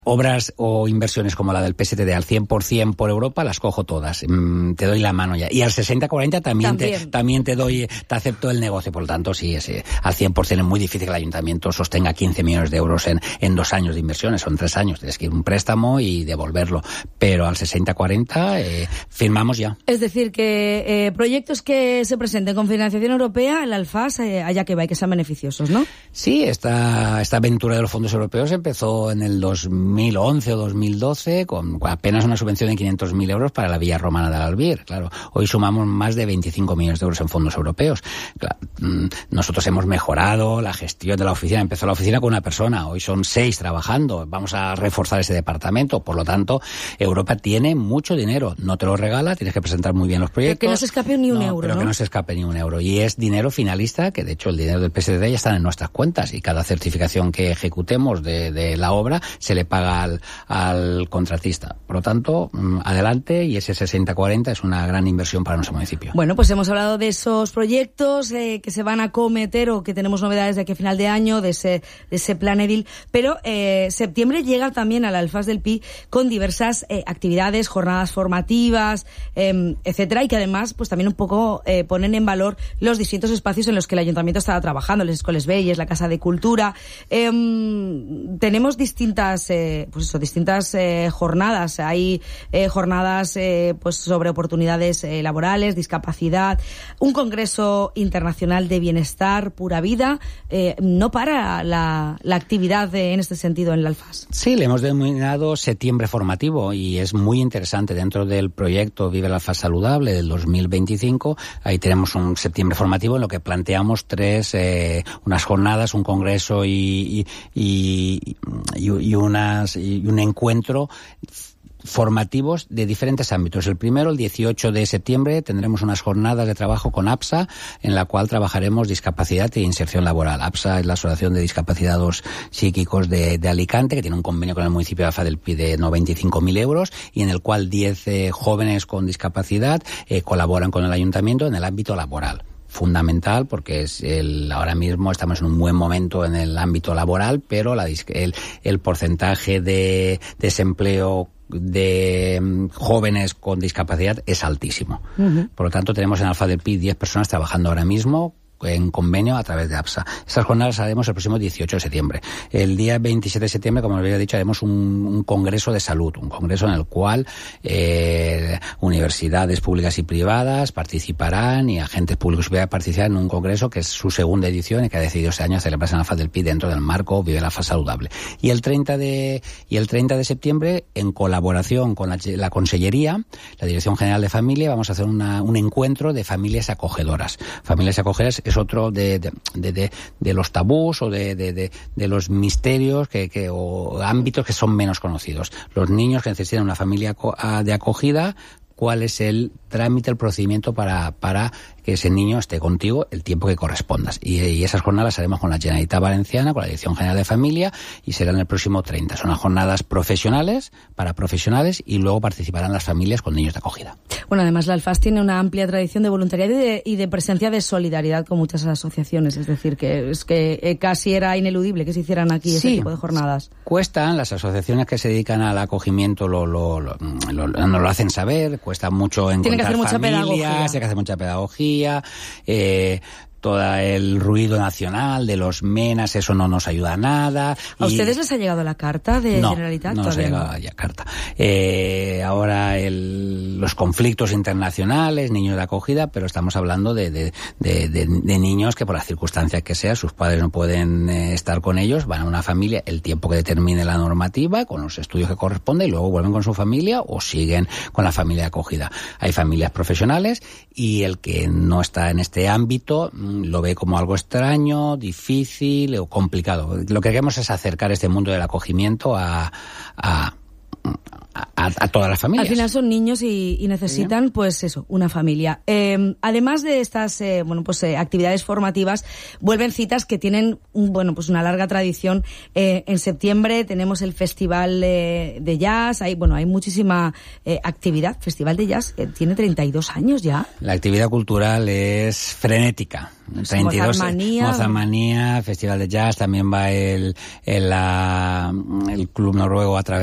Obras o inversiones como la del PSTD al 100% por Europa, las cojo todas. Te doy la mano ya. Y al 60-40 también te acepto el negocio. Por lo tanto, sí, al 100% es muy difícil que el ayuntamiento sostenga 15 millones de euros en 2 años de inversiones. Son 3 años. Tienes que ir a un préstamo y devolverlo. Pero al 60-40 firmamos ya. Es decir, que proyectos que se presenten con financiación europea, el Alfás, allá que va y que sean beneficiosos, ¿no? Sí, esta aventura de los fondos europeos empezó en el 2011 o 2012 con apenas una subvención de 500.000 euros para la Villa Romana del Albir. Claro, hoy sumamos más de 25 millones de euros en fondos europeos. Claro, nosotros hemos mejorado la gestión de la oficina. Empezó la oficina con una persona, hoy son 6 trabajando. Vamos a reforzar ese departamento. Por lo tanto, Europa tiene mucho dinero. No te lo regala, tienes que presentar muy bien los proyectos. Pero que no se escape ni un euro, pero ¿no? Que no se escape ni un euro. Y es dinero finalista, que de hecho el dinero del PSDD ya está en nuestras cuentas y cada certificación que ejecutemos de la obra se le paga al contratista. Por lo tanto, adelante, y ese 60-40 es una gran inversión para nuestro municipio. Bueno, pues hemos hablado de esos proyectos que se van a acometer o que tenemos novedades de aquí a final de año, de ese plan edil, pero septiembre llega también al Alfás del Pi con diversas actividades, jornadas formativas, etcétera, y que además pues también un poco ponen en valor los distintos espacios en los que el ayuntamiento estaba trabajando, las escuelas bellas, la Casa de Cultura. Tenemos distintas jornadas. Hay jornadas pues sobre oportunidades laborales, discapacidad, un congreso internacional de bienestar, pura vida. No para la actividad en este sentido en el Alfás. Sí, le hemos denominado septiembre formativo y es muy interesante dentro del proyecto Vive el Alfás Saludable del 2025. Ahí tenemos un septiembre formativo en lo que planteamos unas jornadas, un congreso y un encuentro formativos de diferentes ámbitos. El primero, el 18 de septiembre, tendremos unas jornadas de trabajo con APSA, en la cual trabajaremos discapacidad e inserción laboral. APSA es la Asociación de Discapacitados Psíquicos de Alicante, que tiene un convenio con el municipio de Alfaz del Pi de 95.000 euros, y en el cual 10 jóvenes con discapacidad colaboran con el ayuntamiento en el ámbito laboral. Fundamental, porque ahora mismo estamos en un buen momento en el ámbito laboral, pero el porcentaje de desempleo de jóvenes con discapacidad es altísimo. Uh-huh. Por lo tanto, tenemos en Alfaz del Pi 10 personas trabajando ahora mismo en convenio a través de APSA. Estas jornadas las haremos el próximo 18 de septiembre. El día 27 de septiembre, como había dicho, haremos un congreso de salud, un congreso en el cual universidades públicas y privadas participarán y agentes públicos y privados participarán en un congreso que es su segunda edición y que ha decidido este año celebrarse en Alfaz del Pi dentro del marco Vive el Alfaz Saludable. Y el 30 de septiembre, en colaboración con la Consellería, la Dirección General de Familia, vamos a hacer un encuentro de familias acogedoras. Familias acogedoras es otro de los tabús o de los misterios o ámbitos que son menos conocidos. Los niños que necesitan una familia de acogida, ¿cuál es el trámite, el procedimiento para que ese niño esté contigo el tiempo que correspondas? Y esas jornadas las haremos con la Generalitat Valenciana, con la Dirección General de Familia, y serán el próximo 30. Son las jornadas profesionales, para profesionales, y luego participarán las familias con niños de acogida. Bueno, además la Alfás tiene una amplia tradición de voluntariado y de presencia de solidaridad con muchas asociaciones, es decir, que casi era ineludible que se hicieran aquí ese tipo de jornadas. Cuestan, las asociaciones que se dedican al acogimiento no lo hacen saber, cuesta mucho encontrar familias, hay que hacer mucha pedagogía, todo el ruido nacional de los menas, eso no nos ayuda a nada. ¿A ustedes les ha llegado la carta de Generalitat? No nos ha llegado ya carta. Ahora los conflictos internacionales, niños de acogida, pero estamos hablando de niños que por las circunstancias que sea, sus padres no pueden estar con ellos, van a una familia el tiempo que determine la normativa, con los estudios que corresponde, y luego vuelven con su familia o siguen con la familia de acogida. Hay familias profesionales y el que no está en este ámbito lo ve como algo extraño, difícil o complicado. Lo que queremos es acercar este mundo del acogimiento a a todas las familias. Al final son niños y necesitan, pues eso, una familia. Además de estas, actividades formativas, vuelven citas que tienen, una larga tradición. En septiembre tenemos el Festival de Jazz. Hay muchísima actividad. Festival de Jazz tiene 32 años ya. La actividad cultural es frenética. 32, Mozarmanía, Festival de Jazz, también va el Club Noruego a través